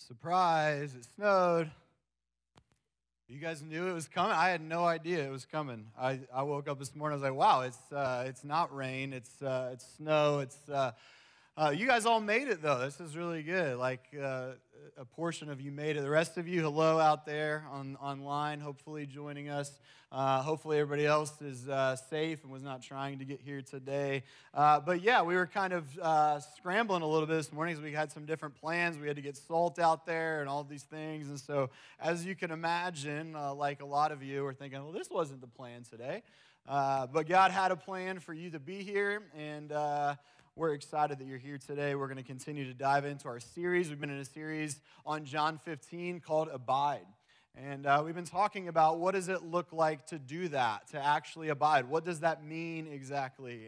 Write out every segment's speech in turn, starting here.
Surprise, it snowed. You guys knew it was coming? I had no idea it was coming. I woke up this morning, I was like, wow, it's not rain, it's snow, you guys all made it, though. This is really good. A portion of you made it. The rest of you, hello out there online, hopefully joining us. Hopefully everybody else is safe and was not trying to get here today. But yeah, we were kind of scrambling a little bit this morning because we had some different plans. We had to get salt out there and all these things. And so, as you can imagine, like a lot of you were thinking, well, this wasn't the plan today. But God had a plan for you to be here, and we're excited that you're here today. We're going to continue to dive into our series. We've been in a series on John 15 called Abide. And we've been talking about what does it look like to do that, to actually abide. What does that mean exactly?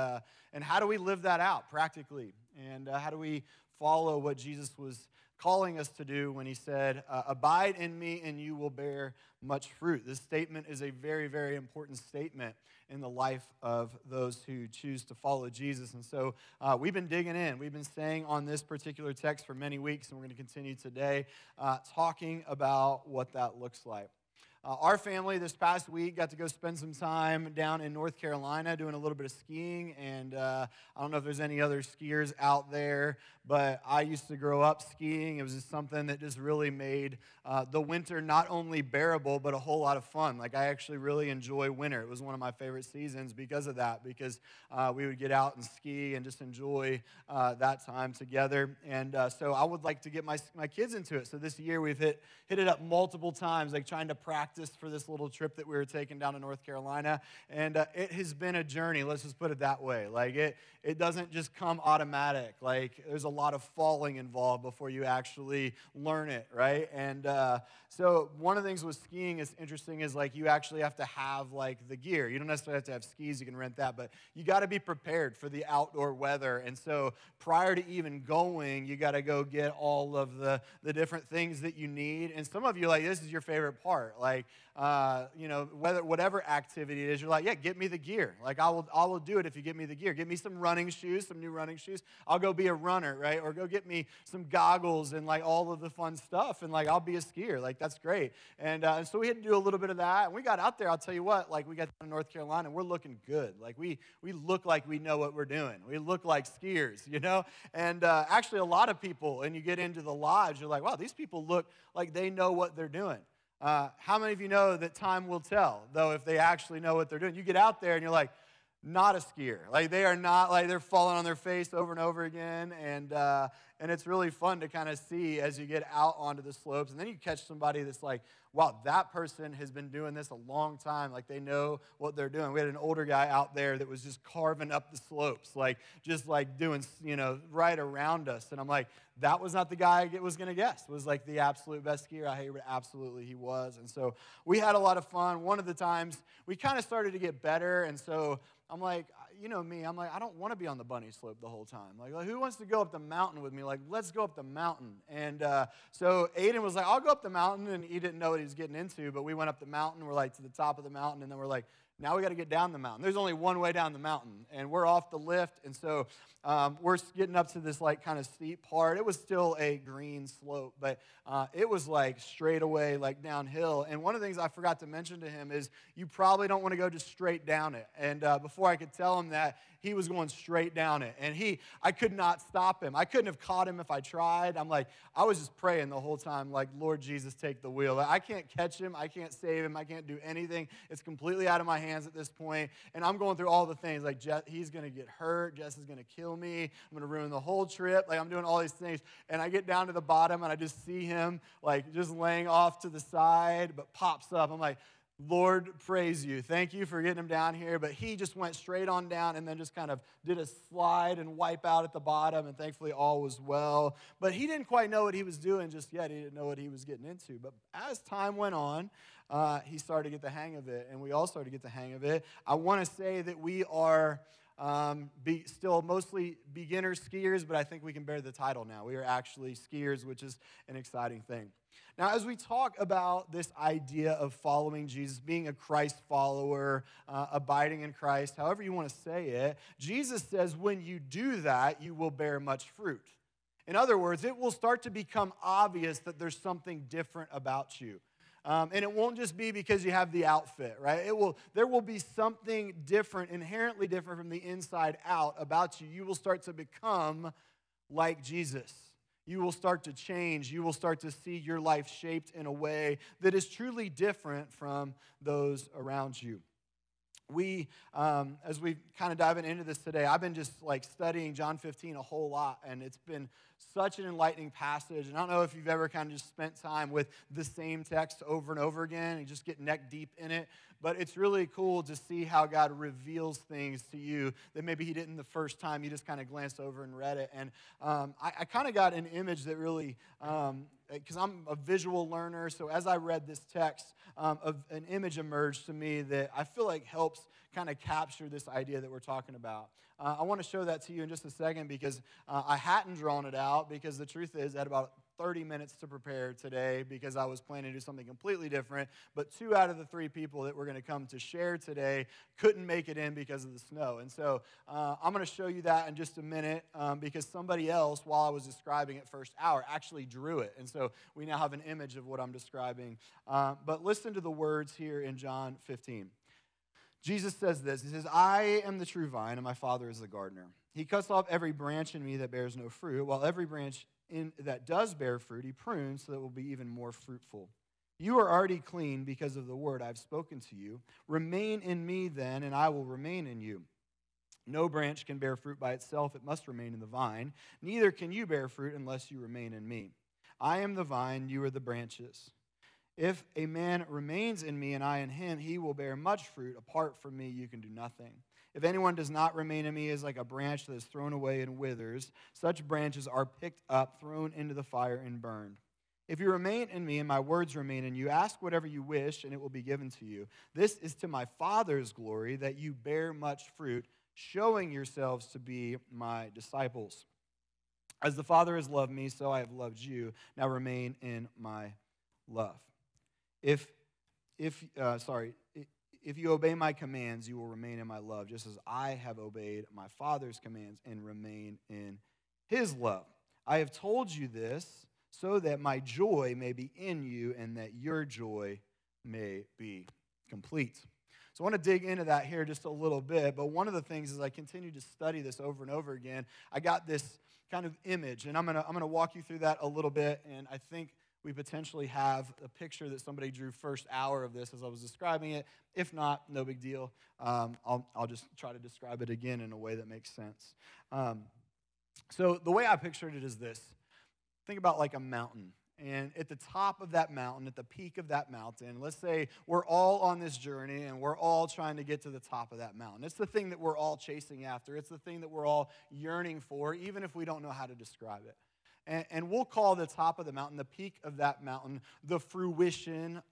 And how do we live that out practically? And how do we follow what Jesus was calling us to do when he said, abide in me and you will bear much fruit. This statement is a very, very important statement in the life of those who choose to follow Jesus. And so we've been digging in. We've been staying on this particular text for many weeks, and we're going to continue today talking about what that looks like. Our family this past week got to go spend some time down in North Carolina doing a little bit of skiing, and I don't know if there's any other skiers out there, but I used to grow up skiing. It was just something that just really made the winter not only bearable, but a whole lot of fun. Like, I actually really enjoy winter. It was one of my favorite seasons because of that, because we would get out and ski and just enjoy that time together. And so I would like to get my kids into it. So this year we've hit it up multiple times, like trying to practice for this little trip that we were taking down to North Carolina. And it has been a journey, let's just put it that way. Like, it doesn't just come automatic. Like, there's a lot of falling involved before you actually learn it, right? And so one of the things with skiing is interesting is, like, you actually have to have, like, the gear. You don't necessarily have to have skis. You can rent that. But you got to be prepared for the outdoor weather. And so prior to even going, you got to go get all of the different things that you need. And some of you, like, this is your favorite part. Like, whatever activity it is, you're like, yeah, get me the gear. Like, I will do it if you get me the gear. Get me some running shoes, some new running shoes. I'll go be a runner, right? Or go get me some goggles and, like, all of the fun stuff, and, like, I'll be a skier. Like, that's great. And so we had to do a little bit of that. And we got out there, I'll tell you what, like, we got down to North Carolina, and we're looking good. Like, we look like we know what we're doing. We look like skiers, you know? And actually, a lot of people, and you get into the lodge, you're like, wow, these people look like they know what they're doing. How many of you know that time will tell, though, if they actually know what they're doing? You get out there and you're like, not a skier. Like, they are not, like, they're falling on their face over and over again, and it's really fun to kind of see as you get out onto the slopes, and then you catch somebody that's like, wow, that person has been doing this a long time. Like, they know what they're doing. We had an older guy out there that was just carving up the slopes, like, just like doing, right around us, and I'm like, that was not the guy I was going to guess was, like, the absolute best skier. I hate it, absolutely he was. And so we had a lot of fun. One of the times we kind of started to get better, and so I'm like, you know me, I'm like, I don't want to be on the bunny slope the whole time. Like, who wants to go up the mountain with me? Like, let's go up the mountain. And so Aiden was like, I'll go up the mountain, and he didn't know what he was getting into, but we went up the mountain. We're, like, to the top of the mountain, and then we're like, now we got to get down the mountain. There's only one way down the mountain, and we're off the lift, and so we're getting up to this, like, kind of steep part. It was still a green slope, but it was, like, straight away, like, downhill. And one of the things I forgot to mention to him is you probably don't want to go just straight down it. And before I could tell him that, he was going straight down it. And I could not stop him. I couldn't have caught him if I tried. I was just praying the whole time, like, Lord Jesus, take the wheel. I can't catch him. I can't save him. I can't do anything. It's completely out of my hands at this point. And I'm going through all the things, like, he's going to get hurt. Jess is going to kill me. I'm going to ruin the whole trip. Like, I'm doing all these things. And I get down to the bottom, and I just see him, like, just laying off to the side, but pops up. I'm like, Lord, praise you. Thank you for getting him down here. But he just went straight on down and then just kind of did a slide and wipe out at the bottom, and thankfully all was well. But he didn't quite know what he was doing just yet. He didn't know what he was getting into. But as time went on, he started to get the hang of it, and we all started to get the hang of it. I want to say that we are still mostly beginner skiers, but I think we can bear the title now. We are actually skiers, which is an exciting thing. Now, as we talk about this idea of following Jesus, being a Christ follower, abiding in Christ, however you want to say it, Jesus says when you do that, you will bear much fruit. In other words, it will start to become obvious that there's something different about you. And it won't just be because you have the outfit, right? There will be something different, inherently different from the inside out about you. You will start to become like Jesus. You will start to change. You will start to see your life shaped in a way that is truly different from those around you. As we kind of diving into this today, I've been just like studying John 15 a whole lot, and it's been such an enlightening passage. And I don't know if you've ever kind of just spent time with the same text over and over again and just get neck deep in it, but it's really cool to see how God reveals things to you that maybe he didn't the first time. You just kind of glanced over and read it. And I kind of got an image that really, because I'm a visual learner, so as I read this text, an image emerged to me that I feel like helps kind of capture this idea that we're talking about. I want to show that to you in just a second because I hadn't drawn it out, because the truth is I had about 30 minutes to prepare today because I was planning to do something completely different, but 2 out of the 3 people that were going to come to share today couldn't make it in because of the snow. And so I'm going to show you that in just a minute because somebody else, while I was describing it first hour, actually drew it. And so we now have an image of what I'm describing. But listen to the words here in John 15. Jesus says this. He says, I am the true vine, and my Father is the gardener. He cuts off every branch in me that bears no fruit, while every branch that does bear fruit, he prunes so that it will be even more fruitful. You are already clean because of the word I've spoken to you. Remain in me then, and I will remain in you. No branch can bear fruit by itself. It must remain in the vine. Neither can you bear fruit unless you remain in me. I am the vine, you are the branches. If a man remains in me and I in him, he will bear much fruit. Apart from me, you can do nothing. If anyone does not remain in me, is like a branch that is thrown away and withers. Such branches are picked up, thrown into the fire, and burned. If you remain in me and my words remain in you, ask whatever you wish, and it will be given to you. This is to my Father's glory, that you bear much fruit, showing yourselves to be my disciples. As the Father has loved me, so I have loved you. Now remain in my love. If you obey my commands, you will remain in my love, just as I have obeyed my Father's commands and remain in his love. I have told you this so that my joy may be in you and that your joy may be complete. So I want to dig into that here just a little bit, but one of the things as I continue to study this over and over again, I got this kind of image, and I'm gonna walk you through that a little bit, and I think we potentially have a picture that somebody drew first hour of this as I was describing it. If not, no big deal. I'll just try to describe it again in a way that makes sense. So the way I pictured it is this. Think about like a mountain. And at the top of that mountain, at the peak of that mountain, let's say we're all on this journey and we're all trying to get to the top of that mountain. It's the thing that we're all chasing after. It's the thing that we're all yearning for, even if we don't know how to describe it. And we'll call the top of the mountain, the peak of that mountain, the fruition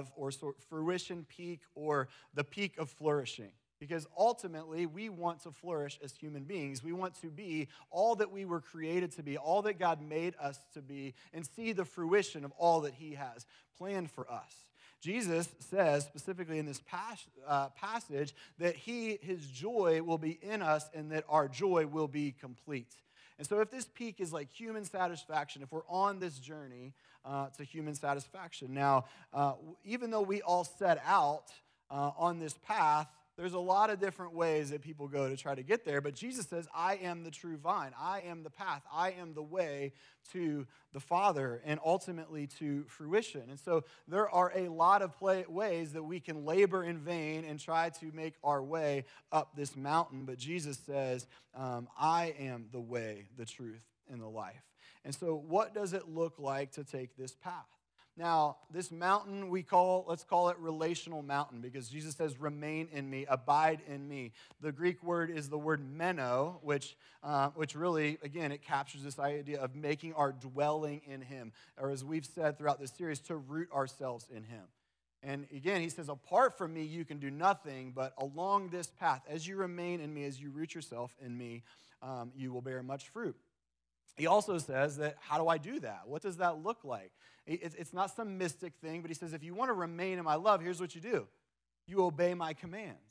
peak, or the peak of flourishing. Because ultimately, we want to flourish as human beings. We want to be all that we were created to be, all that God made us to be, and see the fruition of all that he has planned for us. Jesus says, specifically in this passage, that his joy will be in us and that our joy will be complete. And so if this peak is like human satisfaction, if we're on this journey to human satisfaction, now, even though we all set out on this path, there's a lot of different ways that people go to try to get there, but Jesus says, I am the true vine. I am the path. I am the way to the Father and ultimately to fruition. And so there are a lot of ways that we can labor in vain and try to make our way up this mountain, but Jesus says, I am the way, the truth, and the life. And so what does it look like to take this path? Now, this mountain let's call it relational mountain, because Jesus says, remain in me, abide in me. The Greek word is the word meno, which really, again, it captures this idea of making our dwelling in him, or as we've said throughout this series, to root ourselves in him. And again, he says, apart from me, you can do nothing, but along this path, as you remain in me, as you root yourself in me, you will bear much fruit. He also says that, how do I do that? What does that look like? It's not some mystic thing, but he says, if you want to remain in my love, here's what you do. You obey my commands.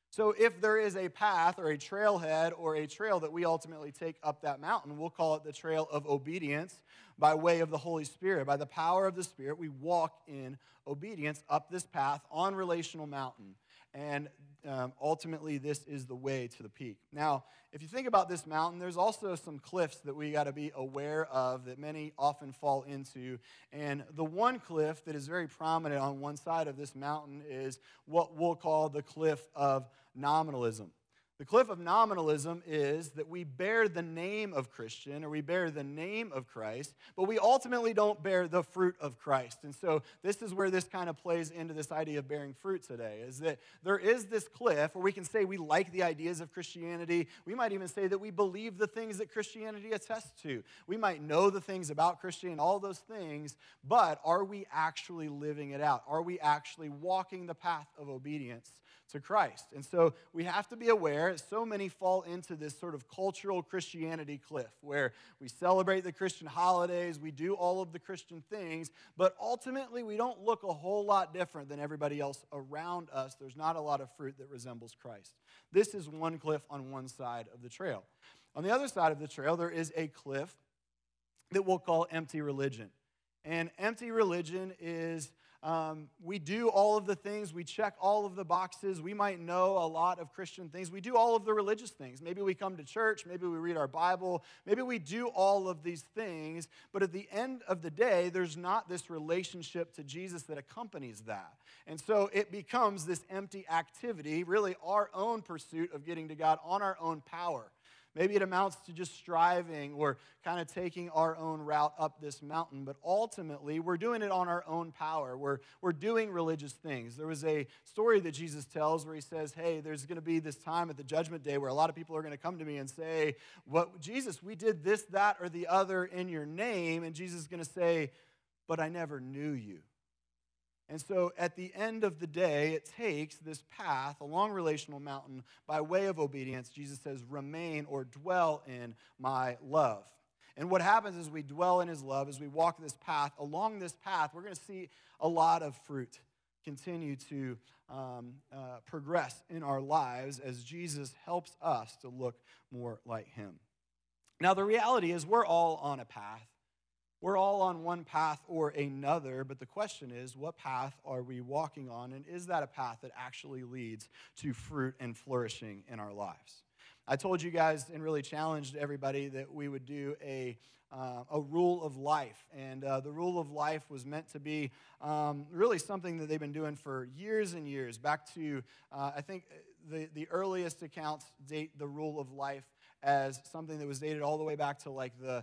So if there is a path or a trailhead or a trail that we ultimately take up that mountain, we'll call it the trail of obedience by way of the Holy Spirit. By the power of the Spirit, we walk in obedience up this path on Relational Mountain. And ultimately, this is the way to the peak. Now, if you think about this mountain, there's also some cliffs that we got to be aware of that many often fall into. And the one cliff that is very prominent on one side of this mountain is what we'll call the cliff of nominalism. The cliff of nominalism is that we bear the name of Christian, or we bear the name of Christ, but we ultimately don't bear the fruit of Christ. And so this is where this kind of plays into this idea of bearing fruit today, is that there is this cliff where we can say we like the ideas of Christianity. We might even say that we believe the things that Christianity attests to. We might know the things about Christianity, all those things, but are we actually living it out? Are we actually walking the path of obedience to Christ? And so we have to be aware that so many fall into this sort of cultural Christianity cliff where we celebrate the Christian holidays, we do all of the Christian things, but ultimately we don't look a whole lot different than everybody else around us. There's not a lot of fruit that resembles Christ. This is one cliff on one side of the trail. On the other side of the trail, there is a cliff that we'll call empty religion. And empty religion is we do all of the things, we check all of the boxes, we might know a lot of Christian things, we do all of the religious things. Maybe we come to church, maybe we read our Bible, maybe we do all of these things, but at the end of the day, there's not this relationship to Jesus that accompanies that. And so it becomes this empty activity, really our own pursuit of getting to God on our own power. Maybe it amounts to just striving or kind of taking our own route up this mountain, but ultimately we're doing it on our own power. We're doing religious things. There was a story that Jesus tells where he says, hey, there's going to be this time at the judgment day where a lot of people are going to come to me and say, "What, Jesus, we did this, that, or the other in your name," and Jesus is going to say, "But I never knew you." And so at the end of the day, it takes this path along Relational Mountain by way of obedience. Jesus says, remain or dwell in my love. And what happens is we dwell in his love, as we walk this path. Along this path, we're going to see a lot of fruit continue to progress in our lives as Jesus helps us to look more like him. Now, the reality is we're all on a path. We're all on one path or another, but the question is, what path are we walking on, and is that a path that actually leads to fruit and flourishing in our lives? I told you guys and really challenged everybody that we would do a rule of life, and the rule of life was meant to be really something that they've been doing for years and years. Back to, I think the earliest accounts date the rule of life as something that was dated all the way back to like the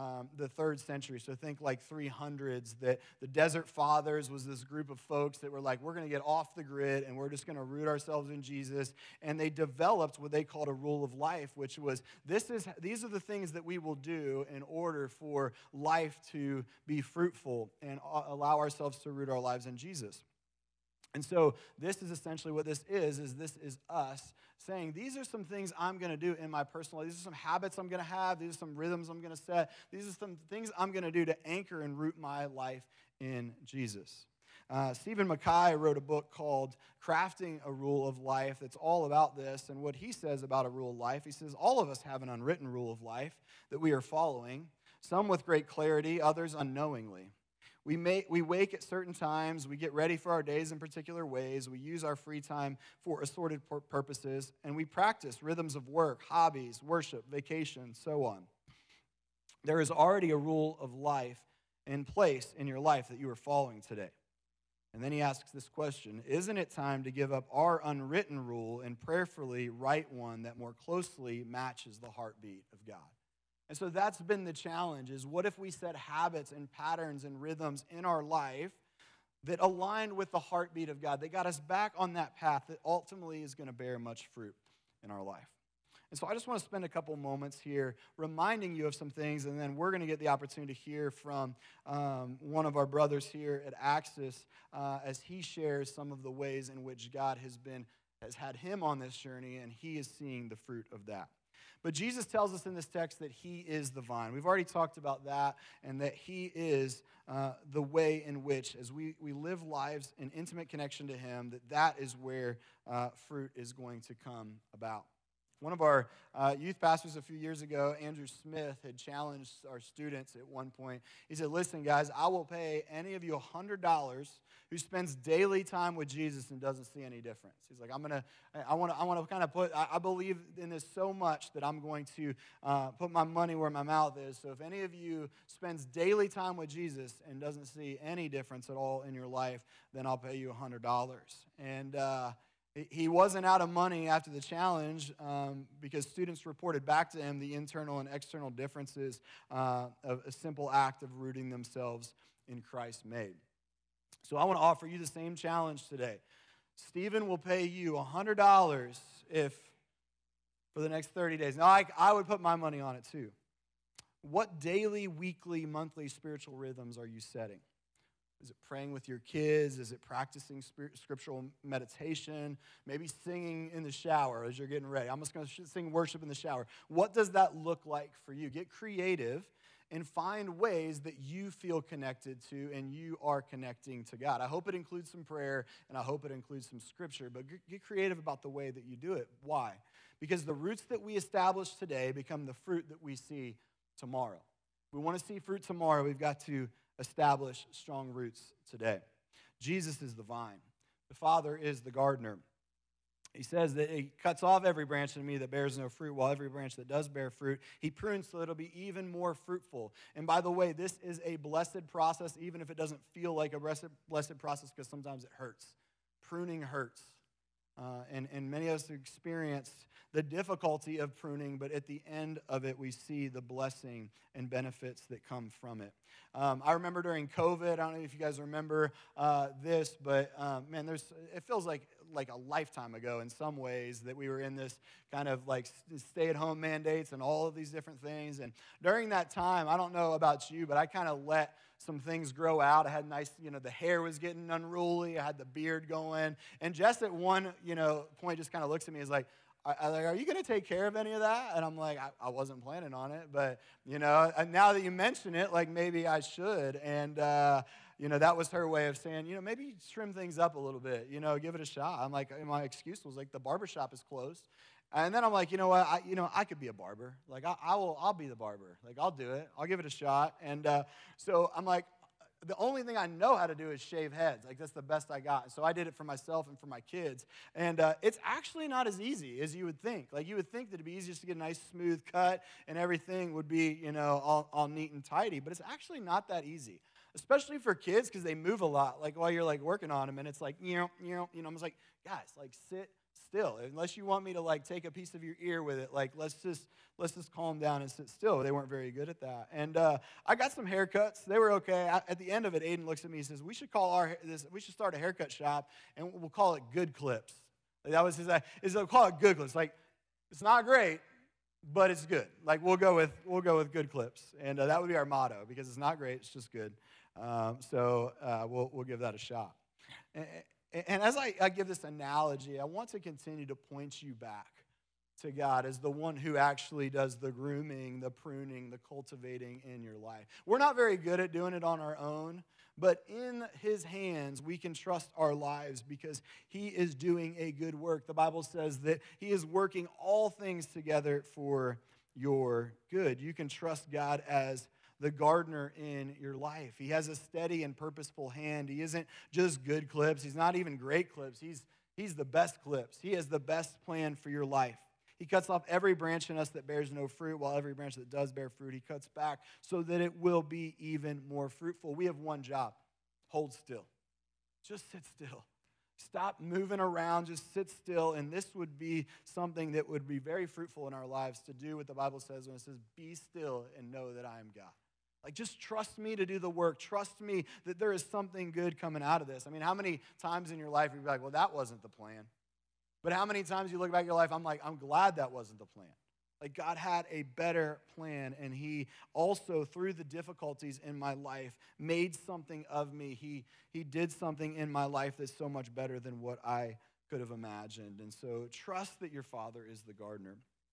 3rd century. So think like 300s, that the Desert Fathers was this group of folks that were like, we're going to get off the grid and we're just going to root ourselves in Jesus. And they developed what they called a rule of life, which was these are the things that we will do in order for life to be fruitful and allow ourselves to root our lives in Jesus. And so this is essentially what this is this is us saying, these are some things I'm going to do in my personal life. These are some habits I'm going to have. These are some rhythms I'm going to set. These are some things I'm going to do to anchor and root my life in Jesus. Stephen Mackay wrote a book called Crafting a Rule of Life that's all about this. And what he says about a rule of life, he says, all of us have an unwritten rule of life that we are following, some with great clarity, others unknowingly. We wake at certain times, we get ready for our days in particular ways, we use our free time for assorted purposes, and we practice rhythms of work, hobbies, worship, vacation, so on. There is already a rule of life in place in your life that you are following today. And then he asks this question, isn't it time to give up our unwritten rule and prayerfully write one that more closely matches the heartbeat of God? And so that's been the challenge, is what if we set habits and patterns and rhythms in our life that aligned with the heartbeat of God, that got us back on that path that ultimately is going to bear much fruit in our life. And so I just want to spend a couple moments here reminding you of some things, and then we're going to get the opportunity to hear from one of our brothers here at Axis as he shares some of the ways in which God has had him on this journey, and he is seeing the fruit of that. But Jesus tells us in this text that he is the vine. We've already talked about that, and that he is the way in which, as we live lives in intimate connection to him, that is where fruit is going to come about. One of our youth pastors a few years ago, Andrew Smith, had challenged our students at one point. He said, listen, guys, I will pay any of you $100 who spends daily time with Jesus and doesn't see any difference. He's like, I want to kind of I believe in this so much that I'm going to put my money where my mouth is. So if any of you spends daily time with Jesus and doesn't see any difference at all in your life, then I'll pay you $100. And he wasn't out of money after the challenge because students reported back to him the internal and external differences of a simple act of rooting themselves in Christ made. So I want to offer you the same challenge today. Stephen will pay you $100 for the next 30 days. Now, I would put my money on it too. What daily, weekly, monthly spiritual rhythms are you setting? Is it praying with your kids? Is it practicing scriptural meditation? Maybe singing in the shower as you're getting ready. I'm just going to sing worship in the shower. What does that look like for you? Get creative and find ways that you feel connected to and you are connecting to God. I hope it includes some prayer and I hope it includes some scripture, but get creative about the way that you do it. Why? Because the roots that we establish today become the fruit that we see tomorrow. If we want to see fruit tomorrow, we've got to establish strong roots today. Jesus is the vine. The Father is the gardener. He says that he cuts off every branch in me that bears no fruit, while every branch that does bear fruit, he prunes so that it'll be even more fruitful. And by the way, this is a blessed process, even if it doesn't feel like a blessed process, because sometimes it hurts. Pruning hurts. And many of us experienced the difficulty of pruning, but at the end of it, we see the blessing and benefits that come from it. I remember during COVID, I don't know if you guys remember this, but man, it feels like a lifetime ago in some ways that we were in this kind of like stay-at-home mandates and all of these different things. And during that time, I don't know about you, but I kind of let some things grow out. I had nice, the hair was getting unruly. I had the beard going. And Jess at one, point just kind of looks at me and is like, are you going to take care of any of that? And I'm like, I wasn't planning on it, but, now that you mention it, like maybe I should. And, that was her way of saying, maybe trim things up a little bit, give it a shot. I'm like, my excuse was like, the barbershop is closed. And then I'm like, you know what, I could be a barber. Like, I'll be the barber. Like, I'll do it. I'll give it a shot. And so I'm like, the only thing I know how to do is shave heads. Like, that's the best I got. So I did it for myself and for my kids. And it's actually not as easy as you would think. Like, you would think that it'd be easier to get a nice smooth cut and everything would be, all neat and tidy. But it's actually not that easy, especially for kids because they move a lot. Like, while you're, like, working on them, and it's like, I'm just like, guys, like, sit still. Unless you want me to, like, take a piece of your ear with it, like, let's just calm down and sit still. They weren't very good at that. And I got some haircuts. They were okay. At the end of it, Aiden looks at me and says, we should start a haircut shop, and we'll call it Good Clips. That was his idea. We'll call it Good Clips. Like, it's not great, but it's good. Like, we'll go with Good Clips. And that would be our motto, because it's not great, it's just good. So we'll give that a shot. And as I give this analogy, I want to continue to point you back to God as the one who actually does the grooming, the pruning, the cultivating in your life. We're not very good at doing it on our own, but in his hands, we can trust our lives because he is doing a good work. The Bible says that he is working all things together for your good. You can trust God as the gardener in your life. He has a steady and purposeful hand. He isn't just Good Clips. He's not even great clips. He's the best clips. He has the best plan for your life. He cuts off every branch in us that bears no fruit, while every branch that does bear fruit, he cuts back so that it will be even more fruitful. We have one job: hold still. Just sit still. Stop moving around, just sit still, and this would be something that would be very fruitful in our lives to do what the Bible says when it says, be still and know that I am God. Like, just trust me to do the work. Trust me that there is something good coming out of this. I mean, how many times in your life you'd be like, well, that wasn't the plan? But how many times you look back at your life, I'm like, I'm glad that wasn't the plan. Like, God had a better plan, and he also, through the difficulties in my life, made something of me. He did something in my life that's so much better than what I could have imagined. And so trust that your Father is the gardener.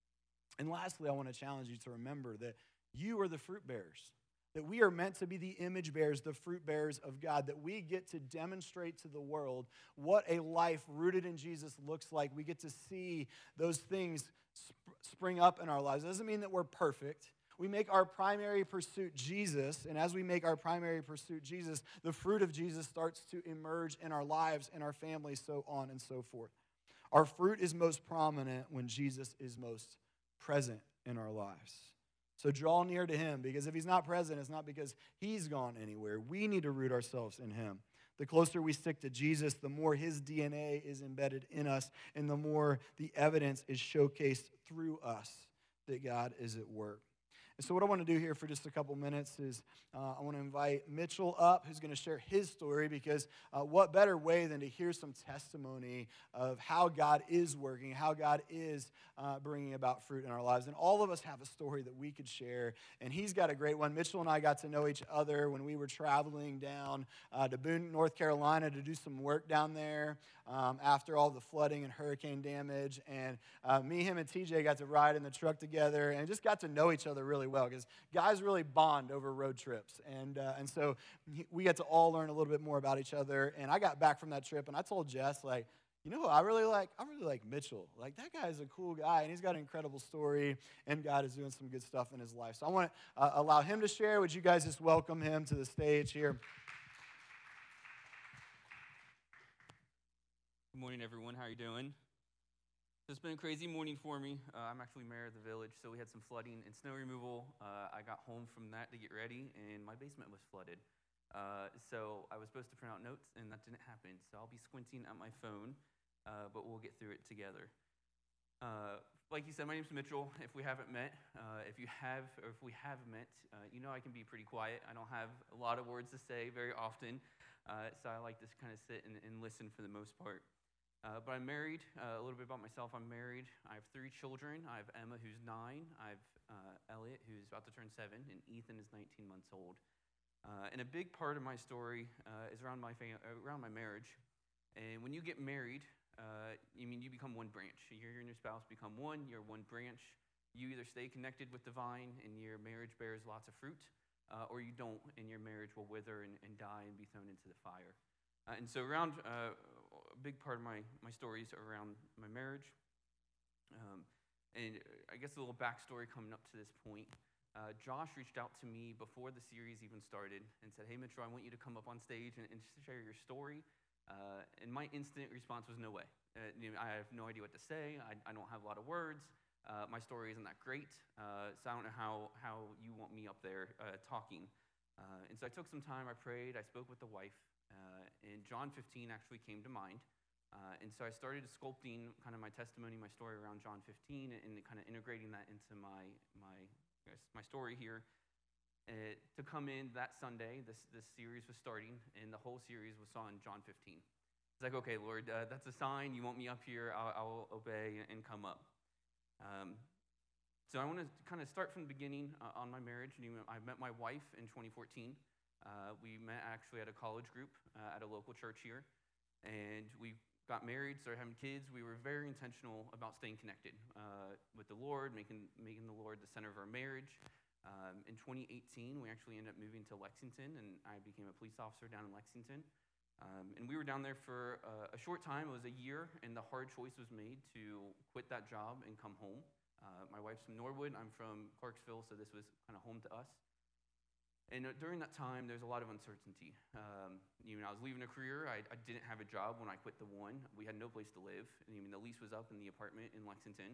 And lastly, I want to challenge you to remember that you are the fruit bearers, that we are meant to be the image bearers, the fruit bearers of God, that we get to demonstrate to the world what a life rooted in Jesus looks like. We get to see those things spring up in our lives. It doesn't mean that we're perfect. We make our primary pursuit Jesus, and as we make our primary pursuit Jesus, the fruit of Jesus starts to emerge in our lives, in our families, so on and so forth. Our fruit is most prominent when Jesus is most present in our lives. So draw near to him, because if he's not present, it's not because he's gone anywhere. We need to root ourselves in him. The closer we stick to Jesus, the more his DNA is embedded in us, and the more the evidence is showcased through us that God is at work. And so what I want to do here for just a couple minutes is I want to invite Mitchell up, who's going to share his story, because what better way than to hear some testimony of how God is working, how God is bringing about fruit in our lives. And all of us have a story that we could share, and he's got a great one. Mitchell and I got to know each other when we were traveling down to Boone, North Carolina to do some work down there after all the flooding and hurricane damage. And me, him, and TJ got to ride in the truck together and just got to know each other really well, because guys really bond over road trips. And so we got to all learn a little bit more about each other. And I got back from that trip, and I told Jess, like, you know who I really like? I really like Mitchell. Like, that guy is a cool guy, and he's got an incredible story, and God is doing some good stuff in his life. So I want to allow him to share. Would you guys just welcome him to the stage here? Good morning, everyone. How are you doing? So it's been a crazy morning for me. I'm actually mayor of the village, so we had some flooding and snow removal. I got home from that to get ready, and my basement was flooded. So I was supposed to print out notes, and that didn't happen. So I'll be squinting at my phone, but we'll get through it together. Like you said, my name's Mitchell. If we haven't met, if we have met, you know I can be pretty quiet. I don't have a lot of words to say very often, so I like to kind of sit and listen for the most part. But I'm married. A little bit about myself. I'm married. I have 3 children. I have Emma, who's 9. I have Elliot, who's about to turn 7, and Ethan is 19 months old. And a big part of my story is around my marriage. And when you get married, you become one branch. You and your spouse become one. You're one branch. You either stay connected with the vine, and your marriage bears lots of fruit, or you don't, and your marriage will wither and die and be thrown into the fire. And so around a big part of my story is around my marriage. And I guess a little backstory coming up to this point. Josh reached out to me before the series even started and said, "Hey, Mitchell, I want you to come up on stage and share your story." And my instant response was, "No way. I have no idea what to say. I don't have a lot of words. My story isn't that great. So I don't know how you want me up there talking." And so I took some time. I prayed. I spoke with the wife. And John 15 actually came to mind. And so I started sculpting kind of my testimony, my story around John 15, and kind of integrating that into my story here. To come in that Sunday, this series was starting, and the whole series was on John 15. It's like, okay, Lord, that's a sign. You want me up here. I'll obey and come up. So I want to kind of start from the beginning on my marriage. I met my wife in 2014. We met actually at a college group at a local church here, and we got married, started having kids. We were very intentional about staying connected with the Lord, making the Lord the center of our marriage. In 2018, we actually ended up moving to Lexington, and I became a police officer down in Lexington. And we were down there for a short time. It was a year, and the hard choice was made to quit that job and come home. My wife's from Norwood. I'm from Clarksville, so this was kind of home to us. And during that time, there's a lot of uncertainty. I was leaving a career. I didn't have a job when I quit the one. We had no place to live. The lease was up in the apartment in Lexington.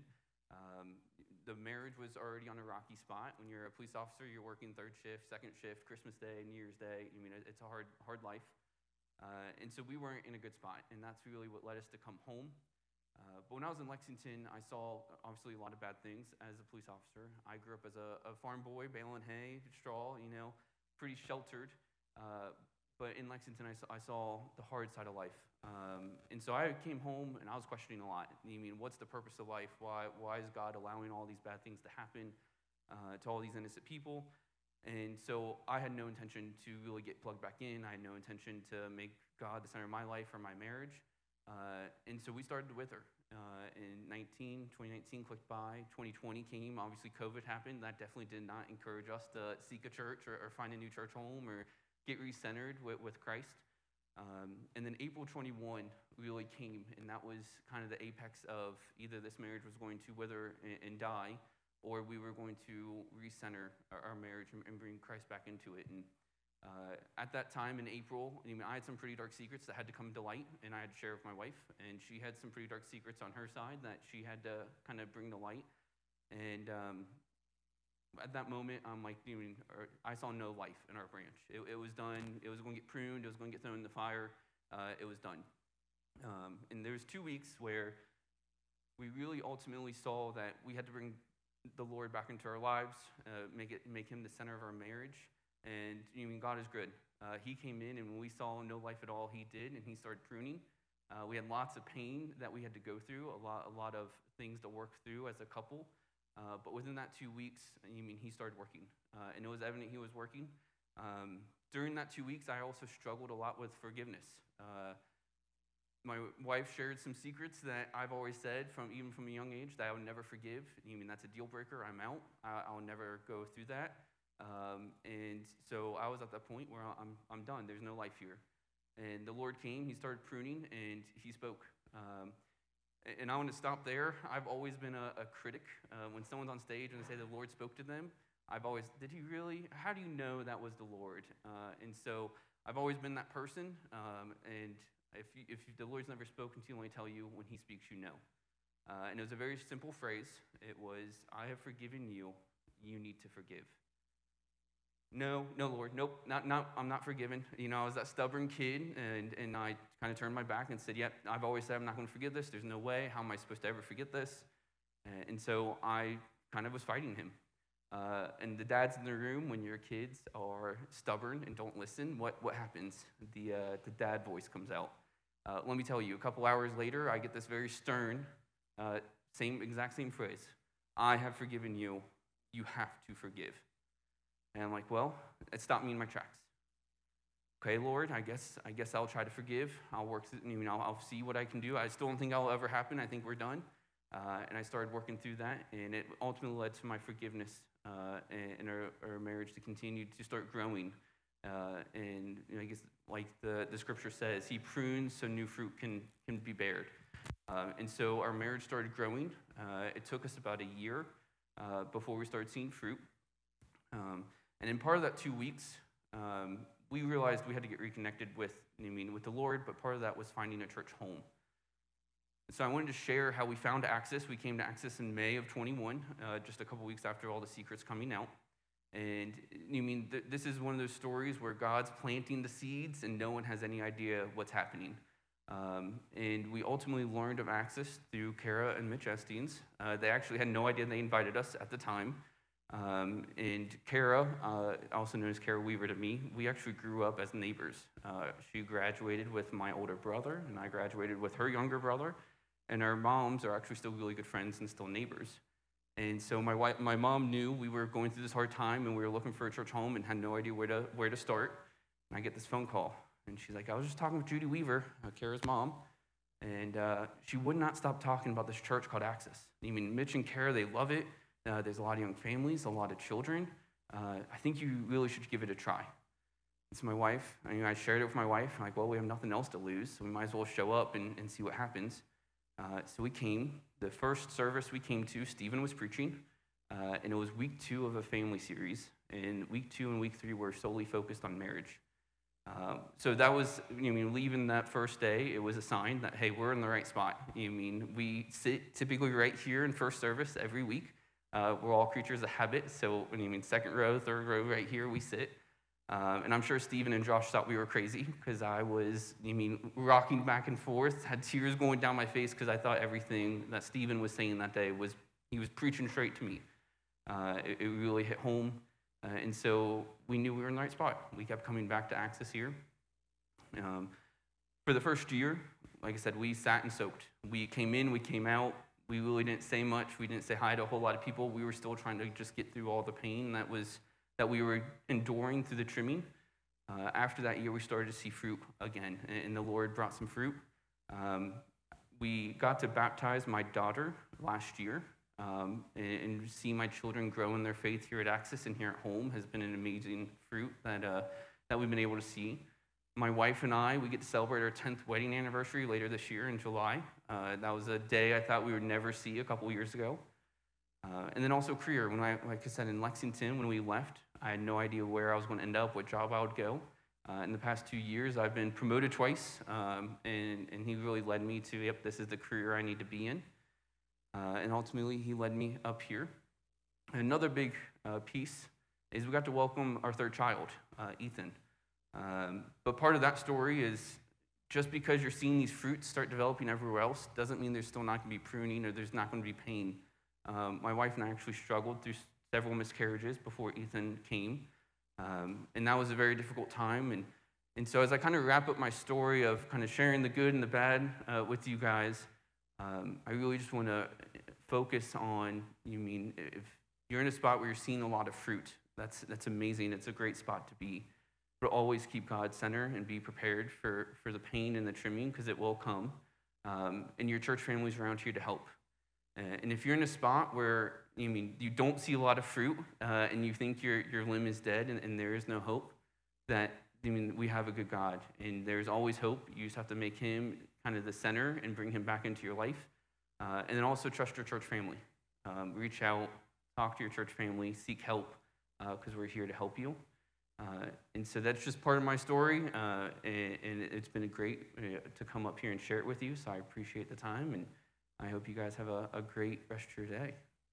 The marriage was already on a rocky spot. When you're a police officer, you're working 3rd shift, 2nd shift, Christmas Day, New Year's Day. It's a hard life. And so we weren't in a good spot, and that's really what led us to come home. But when I was in Lexington, I saw obviously a lot of bad things as a police officer. I grew up as a farm boy, baling hay, straw, pretty sheltered. But in Lexington, I saw the hard side of life. And so I came home, and I was questioning a lot. What's the purpose of life? Why is God allowing all these bad things to happen to all these innocent people? And so I had no intention to really get plugged back in. I had no intention to make God the center of my life or my marriage. And so we started to wither. in 2019 clicked by, 2020 came, obviously COVID happened. That definitely did not encourage us to seek a church or find a new church home or get recentered with Christ. And then April 21 really came, and that was kind of the apex of either this marriage was going to wither and die, or we were going to recenter our marriage and bring Christ back into it. And at that time in April, I had some pretty dark secrets that had to come to light, and I had to share with my wife, and she had some pretty dark secrets on her side that she had to kind of bring to light. And at that moment, I'm like, I saw no life in our branch. It was done. It was going to get pruned. It was going to get thrown in the fire. It was done. And there was 2 weeks where we really ultimately saw that we had to bring the Lord back into our lives, make him the center of our marriage. And God is good. He came in, and when we saw no life at all, he did, and he started pruning. We had lots of pain that we had to go through, a lot of things to work through as a couple. But within that 2 weeks, he started working, and it was evident he was working. During that 2 weeks, I also struggled a lot with forgiveness. My wife shared some secrets that I've always said even from a young age that I would never forgive. That's a deal breaker. I'm out. I'll never go through that. And so I was at that point where I'm done. There's no life here. And the Lord came. He started pruning, and he spoke. And I want to stop there. I've always been a critic. When someone's on stage and they say the Lord spoke to them, did he really? How do you know that was the Lord? And so I've always been that person. And if the Lord's never spoken to you, let me tell you, when he speaks, you know. And it was a very simple phrase. It was, I have forgiven you. You need to forgive. No, Lord, nope, I'm not forgiven. I was that stubborn kid, and I kind of turned my back and said, I've always said I'm not going to forgive this. There's no way. How am I supposed to ever forget this? And so I kind of was fighting him. And the dads in the room, when your kids are stubborn and don't listen, what happens? The dad voice comes out. Let me tell you, a couple hours later, I get this very stern, exact same phrase. I have forgiven you. You have to forgive. And I'm like, well, it stopped me in my tracks. Okay, Lord, I guess I'll try to forgive. I'll work. I'll see what I can do. I still don't think that'll ever happen. I think we're done. And I started working through that, and it ultimately led to my forgiveness and our marriage to continue to start growing. And I guess, like the scripture says, he prunes so new fruit can be bared. And so our marriage started growing. It took us about a year before we started seeing fruit. And in part of that 2 weeks, we realized we had to get reconnected with the Lord, but part of that was finding a church home. So I wanted to share how we found Access. We came to Access in May of 21, just a couple weeks after all the secrets coming out. And this is one of those stories where God's planting the seeds and no one has any idea what's happening. And we ultimately learned of Access through Kara and Mitch Esteens. They actually had no idea they invited us at the time. And Kara, also known as Kara Weaver to me, we actually grew up as neighbors. She graduated with my older brother, and I graduated with her younger brother. And our moms are actually still really good friends and still neighbors. And so my mom knew we were going through this hard time, and we were looking for a church home and had no idea where to start. And I get this phone call, and she's like, I was just talking with Judy Weaver, Kara's mom, and she would not stop talking about this church called Access. Mitch and Kara, they love it. There's a lot of young families, a lot of children. I think you really should give it a try. It's my wife. I shared it with my wife. I'm like, well, we have nothing else to lose, so we might as well show up and see what happens. So we came. The first service we came to, Stephen was preaching, and it was week 2 of a family series. And week 2 and week 3 were solely focused on marriage. So that was, leaving that first day, it was a sign that, hey, we're in the right spot. We sit typically right here in first service every week. We're all creatures of habit, so second row, third row, right here we sit. And I'm sure Stephen and Josh thought we were crazy because I was, rocking back and forth, had tears going down my face because I thought everything that Stephen was saying that day he was preaching straight to me. It really hit home, and so we knew we were in the right spot. We kept coming back to Access here. For the first year, like I said, we sat and soaked. We came in, we came out. We really didn't say much. We didn't say hi to a whole lot of people. We were still trying to just get through all the pain that we were enduring through the trimming. After that year, we started to see fruit again, and the Lord brought some fruit. we got to baptize my daughter last year, and see my children grow in their faith here at Access and here at home has been an amazing fruit that we've been able to see. My wife and I, we get to celebrate our 10th wedding anniversary later this year in July. That was a day I thought we would never see a couple years ago. And then also career. Like I said, in Lexington, when we left, I had no idea where I was going to end up, what job I would go. In the past 2 years, I've been promoted twice, and he really led me to, yep, this is the career I need to be in. And ultimately, he led me up here. And another big piece is we got to welcome our third child, Ethan. But part of that story is just because you're seeing these fruits start developing everywhere else doesn't mean there's still not going to be pruning or there's not going to be pain. My wife and I actually struggled through several miscarriages before Ethan came. And that was a very difficult time. And so as I kind of wrap up my story of kind of sharing the good and the bad with you guys, I really just want to focus on, if you're in a spot where you're seeing a lot of fruit, that's amazing. It's a great spot to be. But always keep God center and be prepared for the pain and the trimming, because it will come. And your church family's around here to help. And if you're in a spot where you don't see a lot of fruit and you think your limb is dead and there is no hope, that we have a good God, and there's always hope. You just have to make him kind of the center and bring him back into your life. And then also trust your church family. Reach out, talk to your church family, seek help, because we're here to help you. And so that's just part of my story, and it's been great to come up here and share it with you, so I appreciate the time, and I hope you guys have a great rest of your day.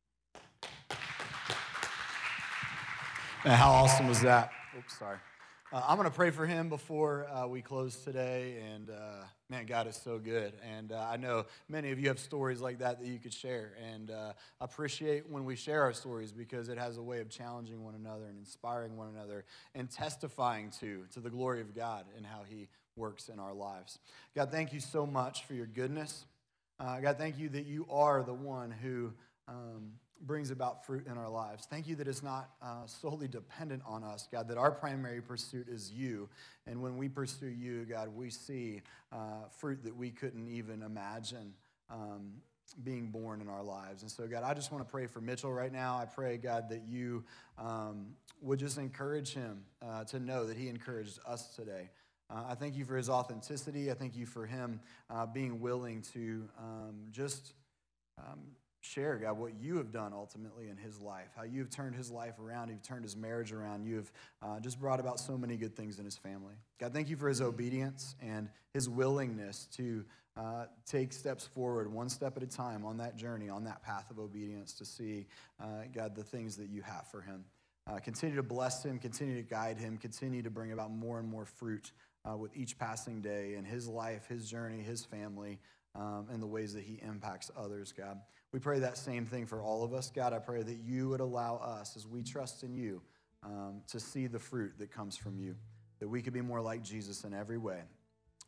Man, how awesome was that? Oops, sorry. I'm going to pray for him before we close today, and man, God is so good, and I know many of you have stories like that you could share, and I appreciate when we share our stories because it has a way of challenging one another and inspiring one another and testifying to the glory of God and how he works in our lives. God, thank you so much for your goodness. God, thank you that you are the one who brings about fruit in our lives. Thank you that it's not solely dependent on us, God, that our primary pursuit is you. And when we pursue you, God, we see fruit that we couldn't even imagine being born in our lives. And so, God, I just want to pray for Mitchell right now. I pray, God, that you would just encourage him to know that he encouraged us today. I thank you for his authenticity. I thank you for him being willing to just share, God, what you have done ultimately in his life, how you've turned his life around, you've turned his marriage around, you've just brought about so many good things in his family. God, thank you for his obedience and his willingness to take steps forward, one step at a time on that journey, on that path of obedience to see, God, the things that you have for him. Continue to bless him, continue to guide him, continue to bring about more and more fruit with each passing day in his life, his journey, his family, and the ways that he impacts others, God. We pray that same thing for all of us. God, I pray that you would allow us, as we trust in you, to see the fruit that comes from you, that we could be more like Jesus in every way.